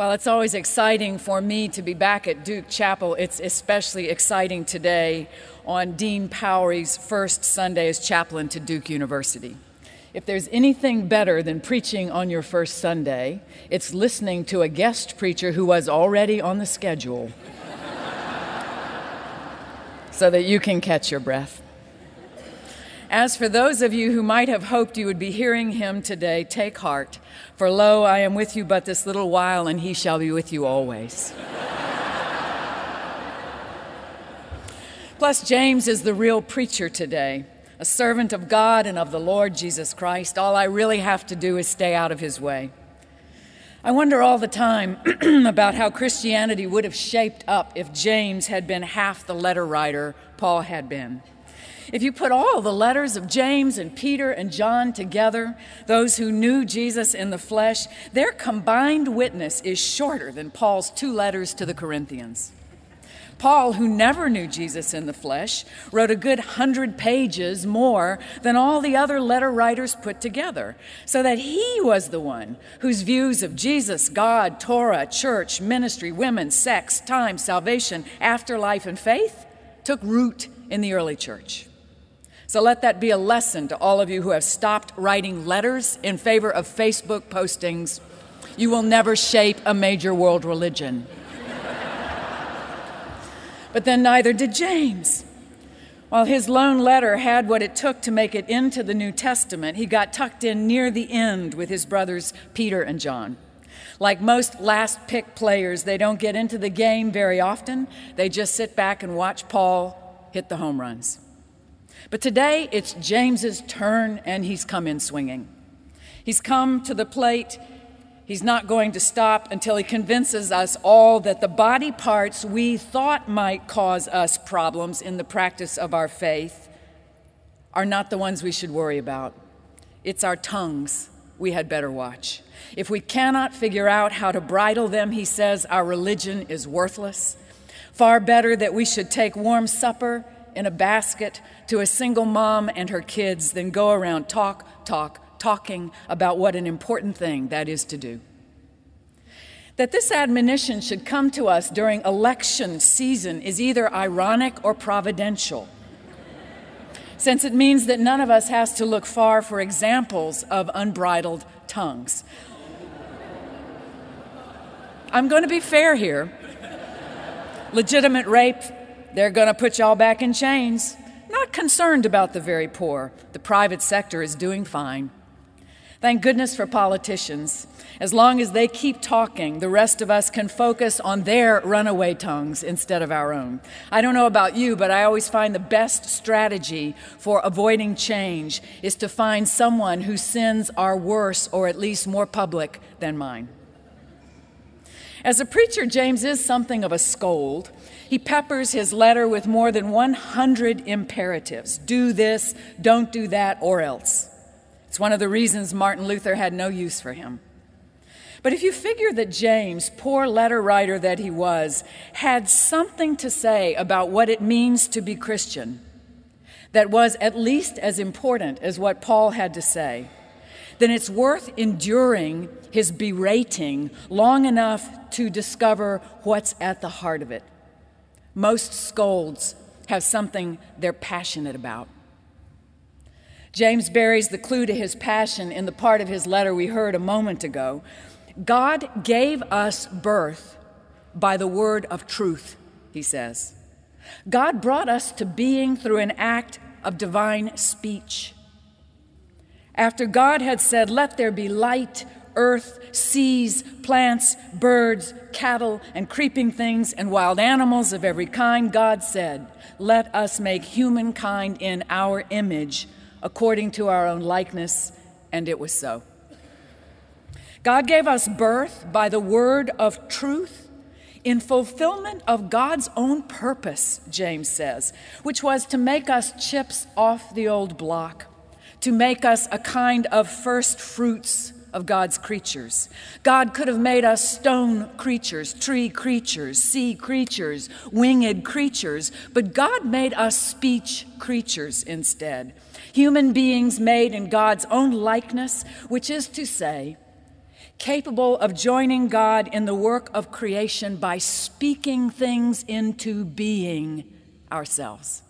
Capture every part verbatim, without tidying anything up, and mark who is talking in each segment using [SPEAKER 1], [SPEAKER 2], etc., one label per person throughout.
[SPEAKER 1] While it's always exciting for me to be back at Duke Chapel, it's especially exciting today on Dean Powery's first Sunday as chaplain to Duke University. If there's anything better than preaching on your first Sunday, it's listening to a guest preacher who was already on the schedule so that you can catch your breath. As for those of you who might have hoped you would be hearing him today, take heart. For lo, I am with you but this little while, and he shall be with you always. Plus, James is the real preacher today, a servant of God and of the Lord Jesus Christ. All I really have to do is stay out of his way. I wonder all the time about how Christianity would have shaped up if James had been half the letter writer Paul had been. If you put all the letters of James and Peter and John together, those who knew Jesus in the flesh, their combined witness is shorter than Paul's two letters to the Corinthians. Paul, who never knew Jesus in the flesh, wrote a good hundred pages more than all the other letter writers put together, so that he was the one whose views of Jesus, God, Torah, church, ministry, women, sex, time, salvation, afterlife, and faith took root in the early church. So let that be a lesson to all of you who have stopped writing letters in favor of Facebook postings. You will never shape a major world religion. But then neither did James. While his lone letter had what it took to make it into the New Testament, he got tucked in near the end with his brothers Peter and John. Like most last-pick players, they don't get into the game very often. They just sit back and watch Paul hit the home runs. But today, it's James's turn, and he's come in swinging. He's come to the plate. He's not going to stop until he convinces us all that the body parts we thought might cause us problems in the practice of our faith are not the ones we should worry about. It's our tongues we had better watch. If we cannot figure out how to bridle them, he says, our religion is worthless. Far better that we should take warm supper in a basket to a single mom and her kids than go around talk, talk, talking about what an important thing that is to do. That this admonition should come to us during election season is either ironic or providential, since it means that none of us has to look far for examples of unbridled tongues. I'm going to be fair here. Legitimate rape, they're going to put y'all back in chains. Not concerned about the very poor. The private sector is doing fine. Thank goodness for politicians. As long as they keep talking, the rest of us can focus on their runaway tongues instead of our own. I don't know about you, but I always find the best strategy for avoiding change is to find someone whose sins are worse or at least more public than mine. As a preacher, James is something of a scold. He peppers his letter with more than one hundred imperatives. Do this, don't do that, or else. It's one of the reasons Martin Luther had no use for him. But if you figure that James, poor letter writer that he was, had something to say about what it means to be Christian that was at least as important as what Paul had to say, then it's worth enduring his berating long enough to discover what's at the heart of it. Most scolds have something they're passionate about. James buries the clue to his passion in the part of his letter we heard a moment ago. God gave us birth by the word of truth, he says. God brought us to being through an act of divine speech. After God had said, let there be light, earth, seas, plants, birds, cattle, and creeping things, and wild animals of every kind, God said, let us make humankind in our image, according to our own likeness, and it was so. God gave us birth by the word of truth in fulfillment of God's own purpose, James says, which was to make us chips off the old block, to make us a kind of first fruits of God's creatures. God could have made us stone creatures, tree creatures, sea creatures, winged creatures, but God made us speech creatures instead. Human beings made in God's own likeness, which is to say, capable of joining God in the work of creation by speaking things into being ourselves.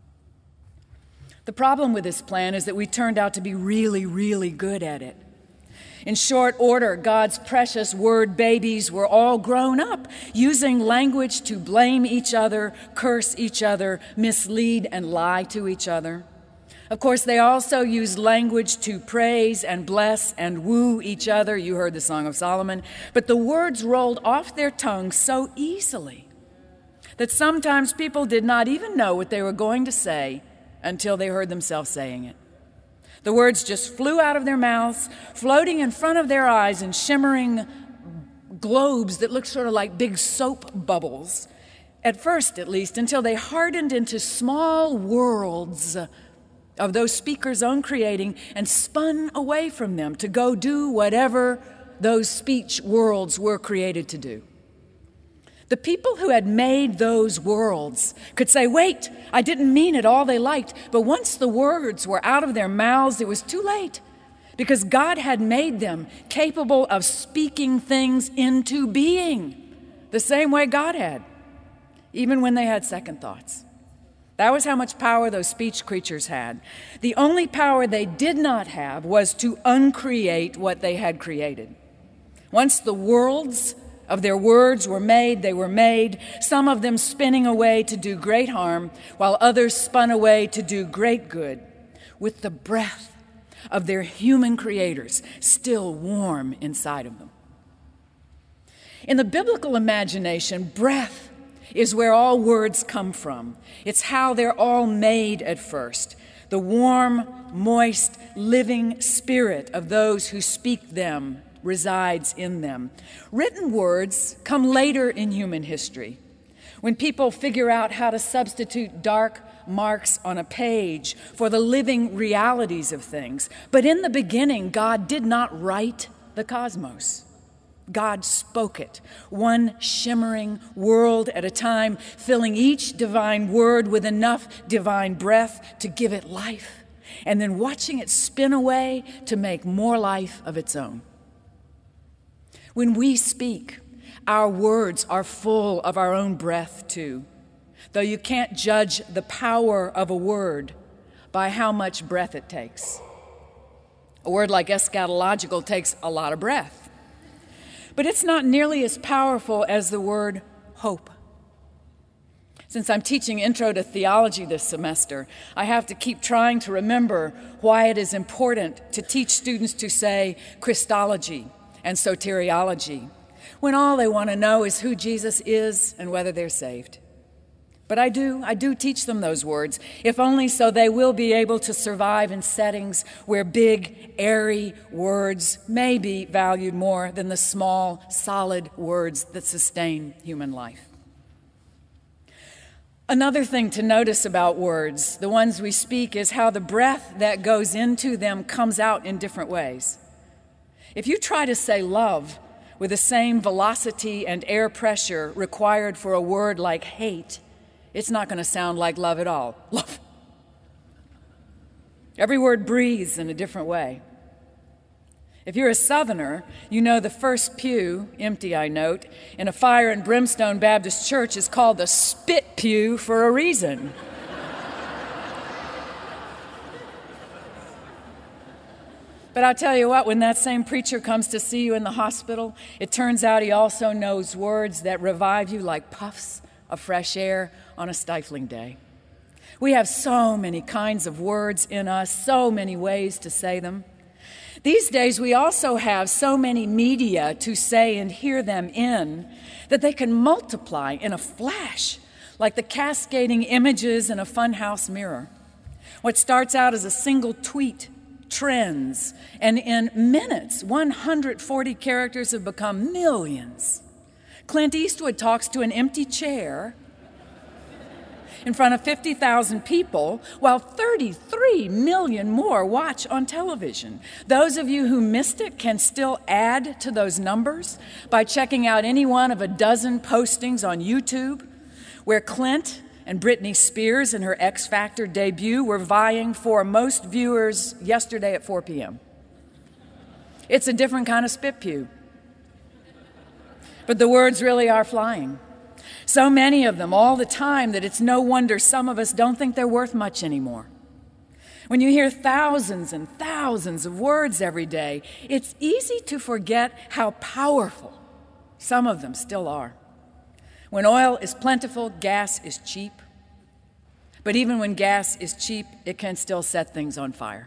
[SPEAKER 1] The problem with this plan is that we turned out to be really, really good at it. In short order, God's precious word babies were all grown up, using language to blame each other, curse each other, mislead and lie to each other. Of course, they also used language to praise and bless and woo each other. You heard the Song of Solomon. But the words rolled off their tongues so easily that sometimes people did not even know what they were going to say until they heard themselves saying it. The words just flew out of their mouths, floating in front of their eyes in shimmering globes that looked sort of like big soap bubbles, at first at least, until they hardened into small worlds of those speakers' own creating and spun away from them to go do whatever those speech worlds were created to do. The people who had made those worlds could say, wait, I didn't mean it all they liked. But once the words were out of their mouths, it was too late, because God had made them capable of speaking things into being the same way God had, even when they had second thoughts. That was how much power those speech creatures had. The only power they did not have was to uncreate what they had created. Once the worlds of their words were made, they were made, some of them spinning away to do great harm, while others spun away to do great good, with the breath of their human creators still warm inside of them. In the biblical imagination, breath is where all words come from. It's how they're all made at first. The warm, moist, living spirit of those who speak them resides in them. Written words come later in human history, when people figure out how to substitute dark marks on a page for the living realities of things. But in the beginning, God did not write the cosmos. God spoke it, one shimmering world at a time, filling each divine word with enough divine breath to give it life, and then watching it spin away to make more life of its own. When we speak, our words are full of our own breath too, though you can't judge the power of a word by how much breath it takes. A word like eschatological takes a lot of breath, but it's not nearly as powerful as the word hope. Since I'm teaching Intro to Theology this semester, I have to keep trying to remember why it is important to teach students to say Christology and soteriology, when all they want to know is who Jesus is and whether they're saved. But I do, I do teach them those words, if only so they will be able to survive in settings where big, airy words may be valued more than the small, solid words that sustain human life. Another thing to notice about words, the ones we speak, is how the breath that goes into them comes out in different ways. If you try to say love with the same velocity and air pressure required for a word like hate, it's not going to sound like love at all. Love. Every word breathes in a different way. If you're a Southerner, you know the first pew, empty I note, in a fire and brimstone Baptist church is called the spit pew for a reason. But I'll tell you what, when that same preacher comes to see you in the hospital, it turns out he also knows words that revive you like puffs of fresh air on a stifling day. We have so many kinds of words in us, so many ways to say them. These days, we also have so many media to say and hear them in that they can multiply in a flash, like the cascading images in a funhouse mirror. What starts out as a single tweet trends, and in minutes, one hundred forty characters have become millions. Clint Eastwood talks to an empty chair in front of fifty thousand people, while thirty-three million more watch on television. Those of you who missed it can still add to those numbers by checking out any one of a dozen postings on YouTube, where Clint and Britney Spears in her X Factor debut were vying for most viewers yesterday at four p.m. It's a different kind of spit pew. But the words really are flying. So many of them all the time that it's no wonder some of us don't think they're worth much anymore. When you hear thousands and thousands of words every day, it's easy to forget how powerful some of them still are. When oil is plentiful, gas is cheap. But even when gas is cheap, it can still set things on fire.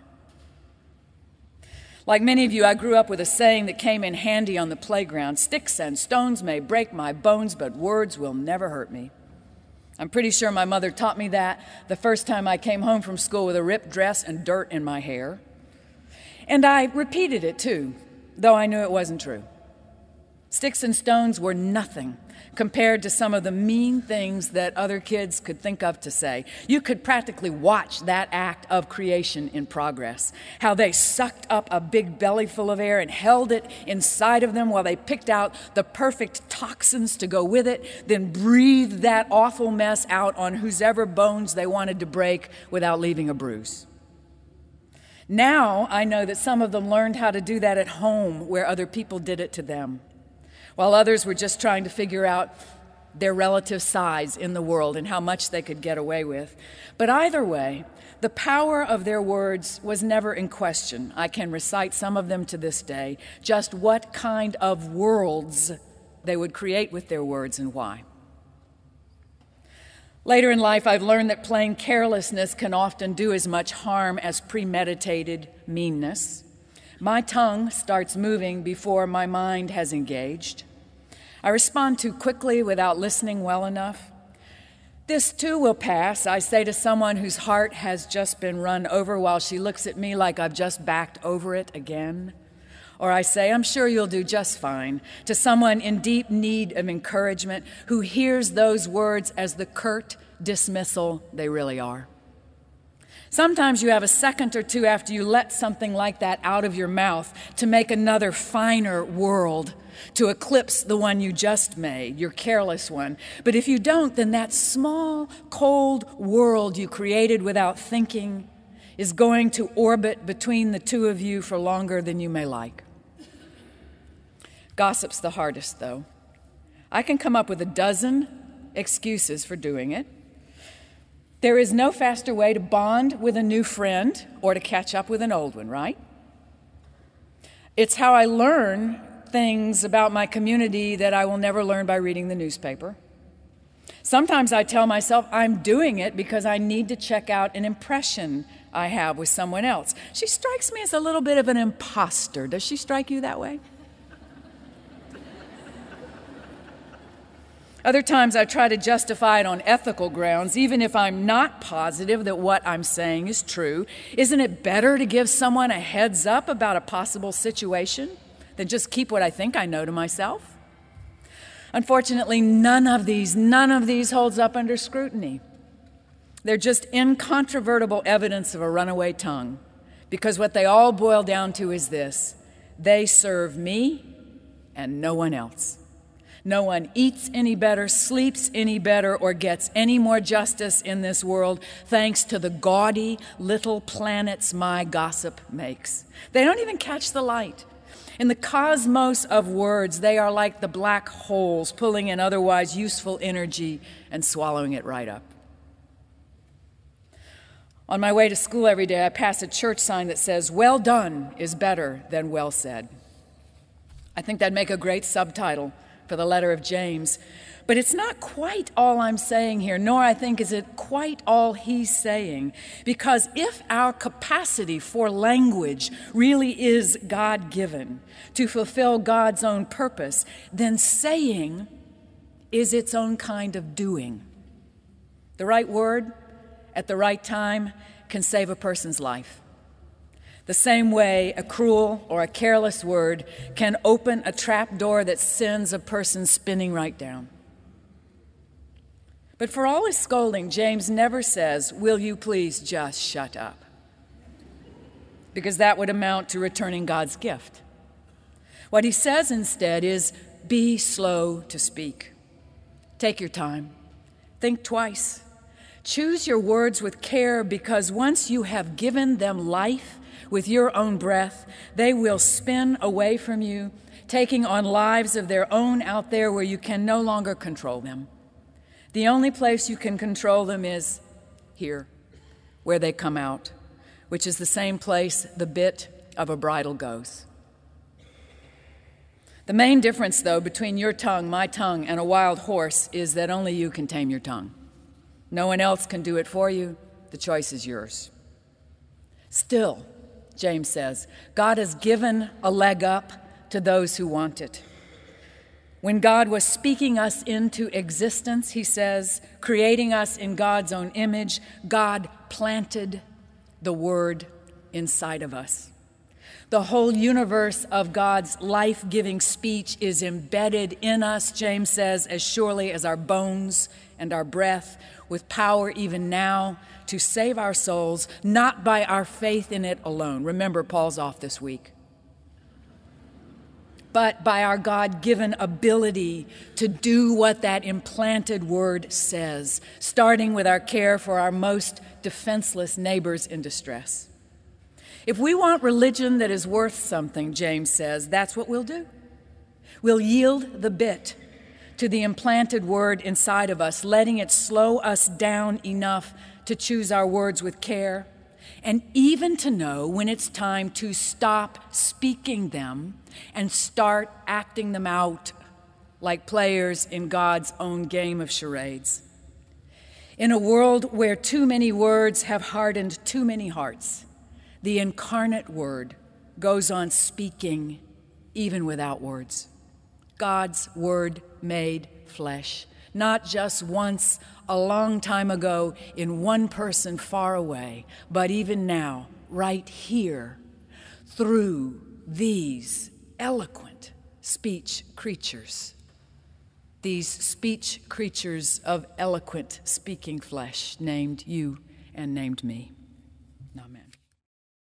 [SPEAKER 1] Like many of you, I grew up with a saying that came in handy on the playground: sticks and stones may break my bones, but words will never hurt me. I'm pretty sure my mother taught me that the first time I came home from school with a ripped dress and dirt in my hair. And I repeated it too, though I knew it wasn't true. Sticks and stones were nothing compared to some of the mean things that other kids could think of to say. You could practically watch that act of creation in progress, how they sucked up a big belly full of air and held it inside of them while they picked out the perfect toxins to go with it, then breathed that awful mess out on whosever bones they wanted to break without leaving a bruise. Now I know that some of them learned how to do that at home where other people did it to them, while others were just trying to figure out their relative size in the world and how much they could get away with. But either way, the power of their words was never in question. I can recite some of them to this day, just what kind of worlds they would create with their words and why. Later in life, I've learned that plain carelessness can often do as much harm as premeditated meanness. My tongue starts moving before my mind has engaged. I respond too quickly without listening well enough. This too will pass, I say to someone whose heart has just been run over while she looks at me like I've just backed over it again. Or I say, I'm sure you'll do just fine, to someone in deep need of encouragement who hears those words as the curt dismissal they really are. Sometimes you have a second or two after you let something like that out of your mouth to make another finer world, to eclipse the one you just made, your careless one. But if you don't, then that small, cold world you created without thinking is going to orbit between the two of you for longer than you may like. Gossip's the hardest, though. I can come up with a dozen excuses for doing it. There is no faster way to bond with a new friend or to catch up with an old one, right? It's how I learn things about my community that I will never learn by reading the newspaper. Sometimes I tell myself I'm doing it because I need to check out an impression I have with someone else. She strikes me as a little bit of an imposter. Does she strike you that way? Other times I try to justify it on ethical grounds, even if I'm not positive that what I'm saying is true. Isn't it better to give someone a heads up about a possible situation than just keep what I think I know to myself? Unfortunately, none of these, none of these holds up under scrutiny. They're just incontrovertible evidence of a runaway tongue, because what they all boil down to is this: they serve me and no one else. No one eats any better, sleeps any better, or gets any more justice in this world thanks to the gaudy little planets my gossip makes. They don't even catch the light. In the cosmos of words, they are like the black holes pulling in otherwise useful energy and swallowing it right up. On my way to school every day, I pass a church sign that says, "Well done is better than well said." I think that'd make a great subtitle for the letter of James. But it's not quite all I'm saying here, nor I think is it quite all he's saying. Because if our capacity for language really is God-given to fulfill God's own purpose, then saying is its own kind of doing. The right word at the right time can save a person's life. The same way a cruel or a careless word can open a trap door that sends a person spinning right down. But for all his scolding, James never says, "Will you please just shut up?" Because that would amount to returning God's gift. What he says instead is, be slow to speak. Take your time. Think twice. Choose your words with care, because once you have given them life with your own breath, they will spin away from you, taking on lives of their own out there where you can no longer control them. The only place you can control them is here, where they come out, which is the same place the bit of a bridle goes. The main difference, though, between your tongue, my tongue, and a wild horse is that only you can tame your tongue. No one else can do it for you. The choice is yours. Still, James says, God has given a leg up to those who want it. When God was speaking us into existence, he says, creating us in God's own image, God planted the word inside of us. The whole universe of God's life-giving speech is embedded in us, James says, as surely as our bones and our breath, with power even now to save our souls, not by our faith in it alone. Remember, Paul's off this week. But by our God-given ability to do what that implanted word says, starting with our care for our most defenseless neighbors in distress. If we want religion that is worth something, James says, that's what we'll do. We'll yield the bit to the implanted word inside of us, letting it slow us down enough to choose our words with care, and even to know when it's time to stop speaking them and start acting them out like players in God's own game of charades. In a world where too many words have hardened too many hearts, the incarnate word goes on speaking even without words. God's word made flesh, not just once a long time ago in one person far away, but even now, right here, through these eloquent speech creatures, these speech creatures of eloquent speaking flesh named you and named me. Amen.